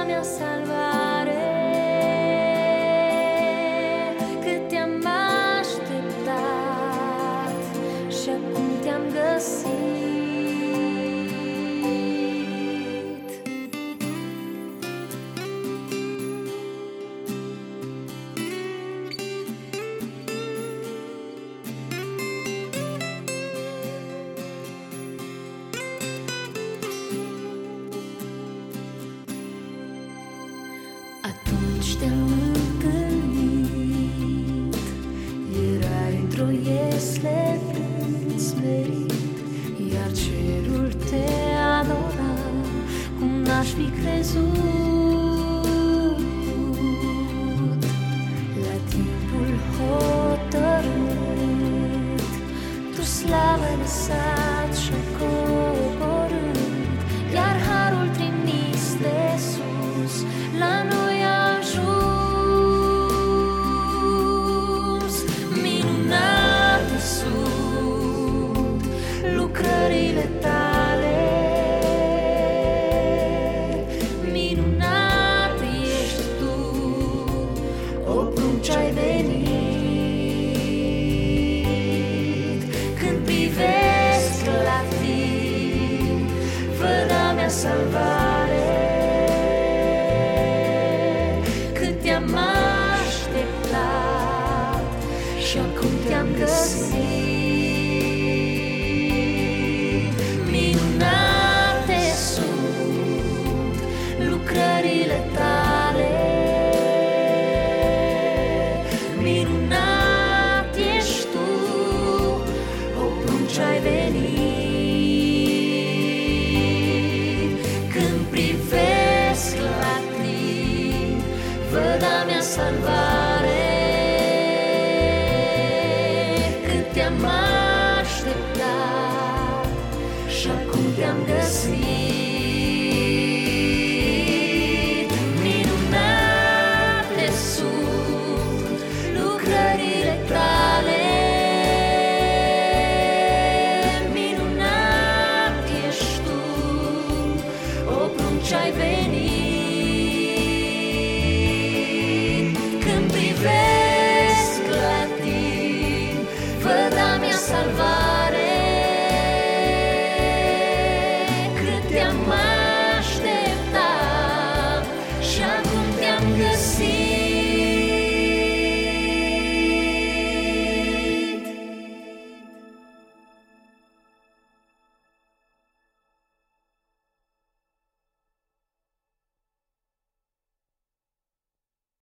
mea salvare. Cât te-am așteptat și acum te-am găsit. Atunci te-am întâlnit, erai într-o iesle plâns smerit, iar cerul te adora cum n-aș fi crezut. La timpul hotărât, tu slavă lăsat și-a coborât, iar harul trimis de sus la noi a ajuns. Minunate sunt lucrările tale, minunat ești tu, o prunci-ai venit. Când privesc la tine, văd a mea salvare. Cât te-am așteptat și acum te-am găsit. Minunate sunt lucrările tale, minunat ești tu, o prunci-ai venit. Când privesc la tine, văd a mea salvare. Cât te-am așteptat și acum te-am găsit.